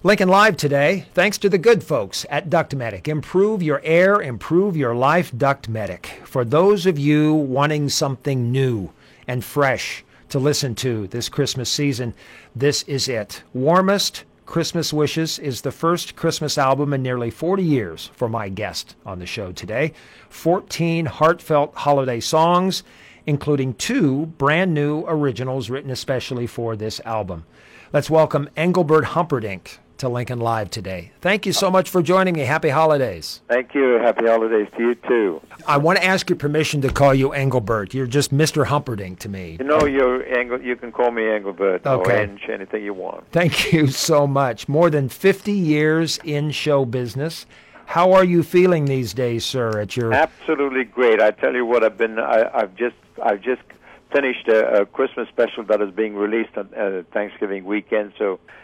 Lincoln Live today, thanks to the good folks at DuctMedic. Improve your air, improve your life, DuctMedic. For those of you wanting something new and fresh to listen to this Christmas season, this is it. Warmest Christmas Wishes is the first Christmas album in nearly 40 years for my guest on the show today. 14 heartfelt holiday songs, including 2 brand new originals written especially for this album. Let's welcome Engelbert Humperdinck to Lincoln Live today. Thank you so much for joining me. Happy holidays. Thank you. Happy holidays to you, too. I want to ask your permission to call you Engelbert. You're just Mr. Humperdinck to me. You know, you can call me Engelbert or Inch, anything you want. Thank you so much. More than 50 years in show business. How are you feeling these days, sir? Absolutely great. I tell you what, I've just finished a Christmas special that is being released on Thanksgiving weekend.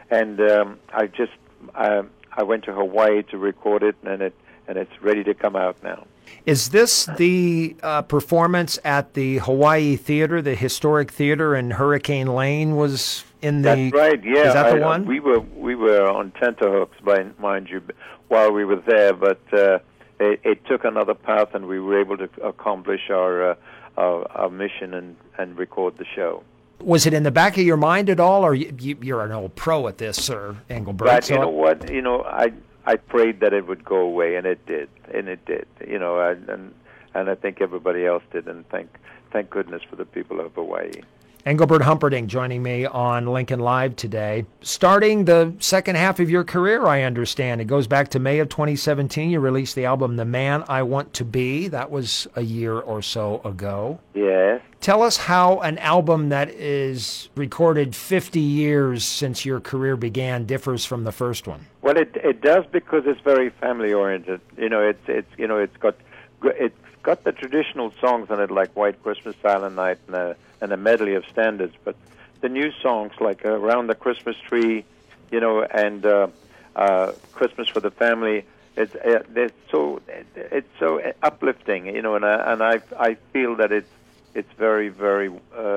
I went to Hawaii to record it, and it's ready to come out now. Is this the performance at the Hawaii Theater, the historic theater in Hurricane Lane? Was in the? That's right. Yeah, is that the one? We were on tenterhooks, mind you, while we were there, but it took another path, and we were able to accomplish our mission and record the show. Was it in the back of your mind at all, or you're an old pro at this, sir, Engelbert? But you know what? You know, I prayed that it would go away, and it did. You know, and I think everybody else did, and thank goodness for the people of Hawaii. Engelbert Humperdinck joining me on Lincoln Live today. Starting the second half of your career, I understand. It goes back to May of 2017. You released the album The Man I Want to Be. That was a year or so ago. Yes. Tell us how an album that is recorded 50 years since your career began differs from the first one. Well, it does because it's very family oriented. You know, it's got the traditional songs on it, like White Christmas, Silent Night, and a medley of standards. But the new songs like Around the Christmas Tree, you know, and Christmas for the Family, it's so uplifting, you know, and I feel that it's very, very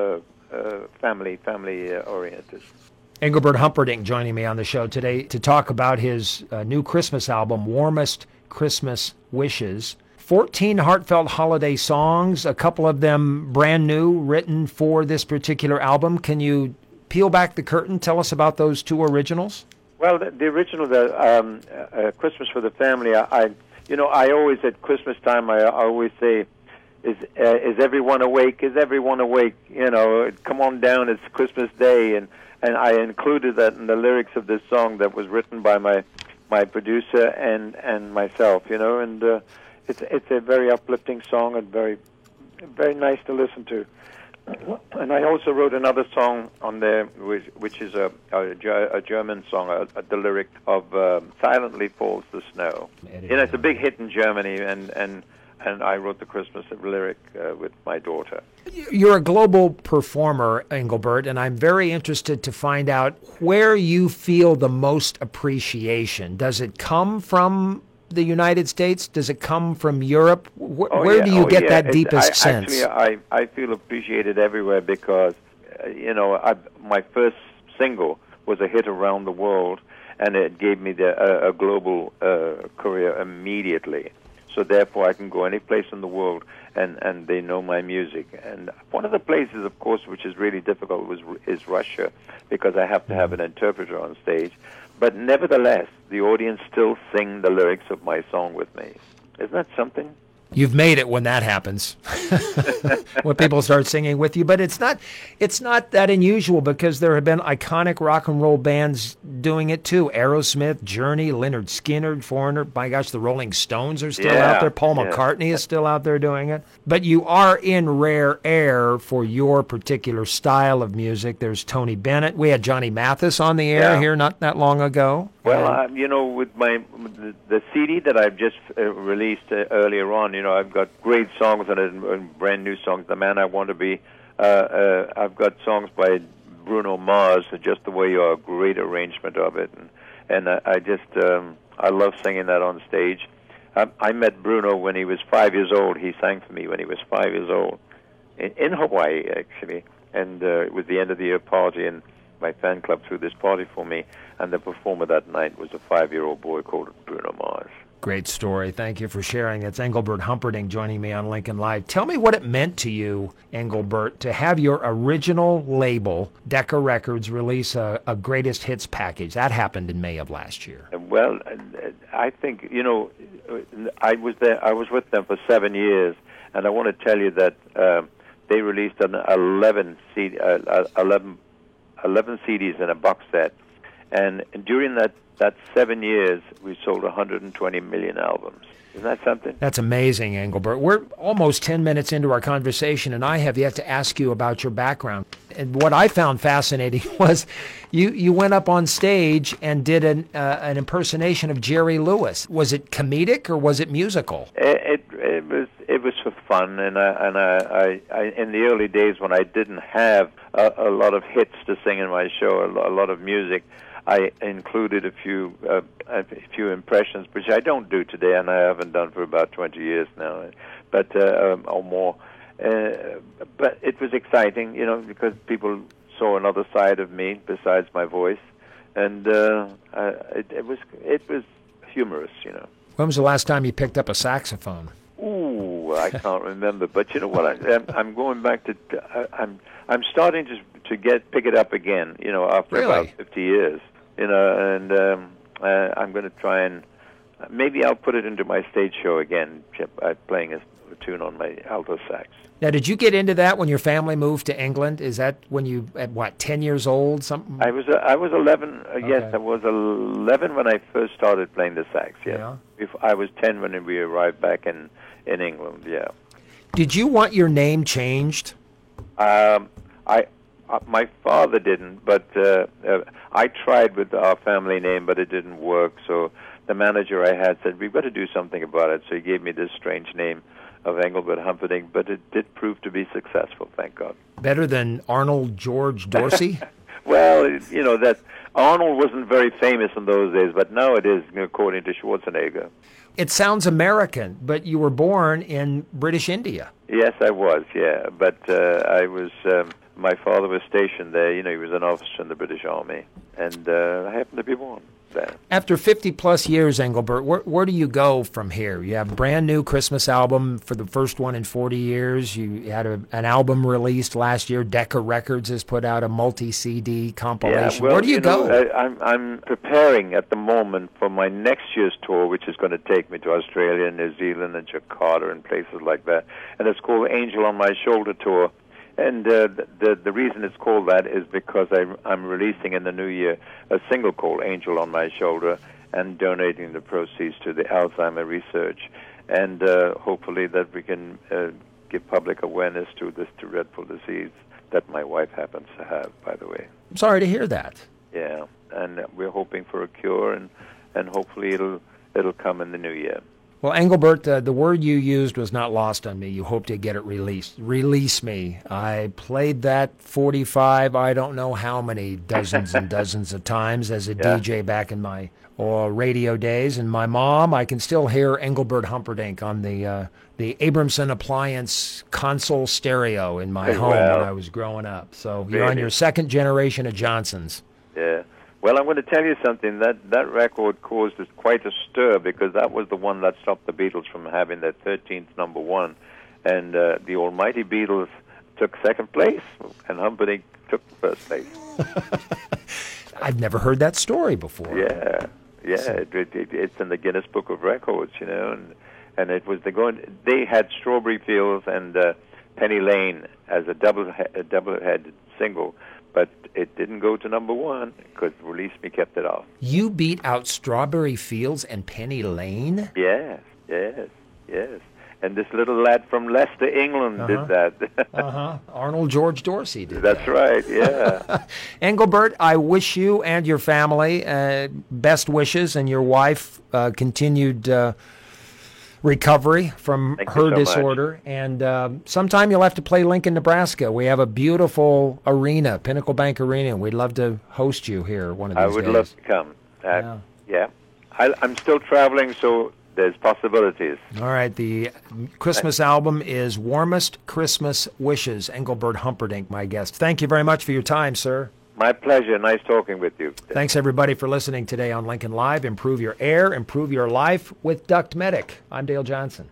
family oriented. Engelbert Humperdinck joining me on the show today to talk about his new Christmas album, Warmest Christmas Wishes. 14 heartfelt holiday songs, a couple of them brand new, written for this particular album. Can you peel back the curtain, tell us about those 2 originals? Well, the original, Christmas for the Family, I always, at Christmas time, I always say, is everyone awake? Is everyone awake? You know, come on down, it's Christmas Day. And I included that in the lyrics of this song that was written by my producer and myself, you know, and it's a very uplifting song and very, very nice to listen to. And I also wrote another song on there, which is a German song, the lyric of Silently Falls the Snow. You know, it's a big hit in Germany, and I wrote the Christmas lyric with my daughter. You're a global performer, Engelbert, and I'm very interested to find out where you feel the most appreciation. Does it come from the United States? Does it come from Europe? Where do you get that deepest sense? Actually, I feel appreciated everywhere because, you know, my first single was a hit around the world, and it gave me a global career immediately. So therefore, I can go any place in the world, and they know my music. And one of the places, of course, which is really difficult is Russia, because I have to have an interpreter on stage. But nevertheless, the audience still sing the lyrics of my song with me. Isn't that something? You've made it when that happens, when people start singing with you. But it's not that unusual because there have been iconic rock and roll bands doing it too. Aerosmith, Journey, Lynyrd Skynyrd, Foreigner. My gosh, the Rolling Stones are still out there. Paul McCartney is still out there doing it. But you are in rare air for your particular style of music. There's Tony Bennett. We had Johnny Mathis on the air here not that long ago. Well, you know, with the CD that I've just released earlier on, you know, I've got great songs on it and brand new songs. The Man I Want to Be. I've got songs by Bruno Mars, Just the Way You Are, a great arrangement of it, and I love singing that on stage. I met Bruno when he was 5 years old. He sang for me when he was 5 years old in Hawaii, actually, and it was the end of the year party, and my fan club threw this party for me, and the performer that night was a 5-year-old boy called Bruno Mars. Great story. Thank you for sharing. It's Engelbert Humperdinck joining me on Lincoln Live. Tell me what it meant to you, Engelbert, to have your original label, Decca Records, release a greatest hits package. That happened in May of last year. Well, I think, I was there. I was with them for 7 years, and I want to tell you that they released an 11 CDs in a box set, and during that 7 years, we sold 120 million albums. Isn't that something? That's amazing, Engelbert. We're almost 10 minutes into our conversation, and I have yet to ask you about your background. And what I found fascinating was you went up on stage and did an impersonation of Jerry Lewis. Was it comedic or was it musical? It was for fun, and I in the early days when I didn't have a lot of hits to sing in my show, a lot of music, I included a few impressions, which I don't do today, and I haven't done for about 20 years now, but or more. But it was exciting, because people saw another side of me besides my voice, and it was humorous, When was the last time you picked up a saxophone? Ooh, I can't remember. But you know what? I'm going back to. I'm starting to pick it up again. After Really? about 50 years. And I'm going to try and maybe I'll put it into my stage show again, playing a tune on my alto sax. Now, did you get into that when your family moved to England? Is that when you, at what, 10 years old, something? I was 11. Yes, Okay. I was 11 when I first started playing the sax. Yes. Yeah. I was 10 when we arrived back in England. Yeah. Did you want your name changed? My father didn't, but I tried with our family name, but it didn't work. So the manager I had said, we've got to do something about it. So he gave me this strange name of Engelbert Humperdinck, but it did prove to be successful, thank God. Better than Arnold George Dorsey? Well, that Arnold wasn't very famous in those days, but now it is, according to Schwarzenegger. It sounds American, but you were born in British India. Yes, I was, yeah. But I was, my father was stationed there. He was an officer in the British Army, and I happened to be born there. After 50-plus years, Engelbert, where do you go from here? You have a brand new Christmas album for the first one in 40 years. You had an album released last year. Decca Records has put out a multi-CD compilation. Yeah, well, where do you go? I'm preparing at the moment for my next year's tour, which is going to take me to Australia, New Zealand, and Jakarta, and places like that. And it's called Angel on My Shoulder Tour. And the reason it's called that is because I'm releasing in the new year a single called Angel on My Shoulder and donating the proceeds to the Alzheimer research. And hopefully that we can give public awareness to this dreadful disease that my wife happens to have, by the way. I'm sorry to hear that. Yeah, and we're hoping for a cure, and hopefully it'll come in the new year. Well, Engelbert, the word you used was not lost on me. You hope to get it released. Release me. I played that 45, I don't know how many dozens and dozens of times as a DJ back in my radio days. And my mom, I can still hear Engelbert Humperdinck on the Abramson Appliance console stereo in my home when I was growing up. So you're on your second generation of Johnsons. Yeah. Well, I'm going to tell you something. That record caused quite a stir because that was the one that stopped the Beatles from having their 13th number one. And the almighty Beatles took second place, and Humperdinck took the first place. I've never heard that story before. Yeah. It's in the Guinness Book of Records, and it was they had Strawberry Fields and Penny Lane as a double-headed single. But it didn't go to number one because Release Me kept it off. You beat out Strawberry Fields and Penny Lane? Yes. And this little lad from Leicester, England did that. Arnold George Dorsey did That's right, yeah. Engelbert, I wish you and your family best wishes, and your wife continued recovery from her disorder. Much. And sometime you'll have to play Lincoln, Nebraska. We have a beautiful arena, Pinnacle Bank Arena. We'd love to host you here one of these days. I would love to come. Yeah. I'm still traveling, so there's possibilities. All right. The Christmas album is Warmest Christmas Wishes. Engelbert Humperdinck, my guest. Thank you very much for your time, sir. My pleasure. Nice talking with you. Thanks, everybody, for listening today on Lincoln Live. Improve your air, improve your life with Duct Medic. I'm Dale Johnson.